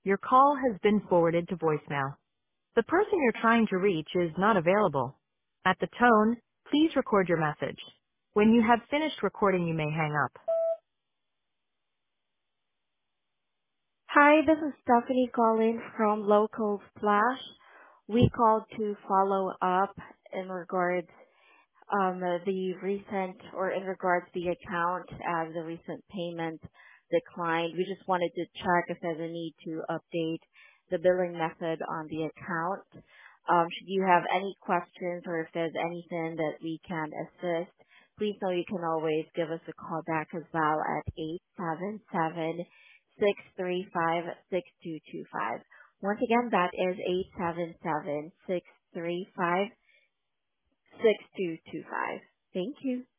Your call has been forwarded to voicemail. The person you're trying to reach is not available. At the tone, please record your message. When you have finished recording, you may hang up. Hi, this is Stephanie calling from Local Splash. We called to follow up in regards the recent or in regards the account as the recent payment declined. We just wanted to check if there's a need to update the billing method on the account. Should you have any questions or if there's anything that we can assist, please know you can always give us a call back as well at 877-635-6225. Once again, that is 877-635-6225. Thank you.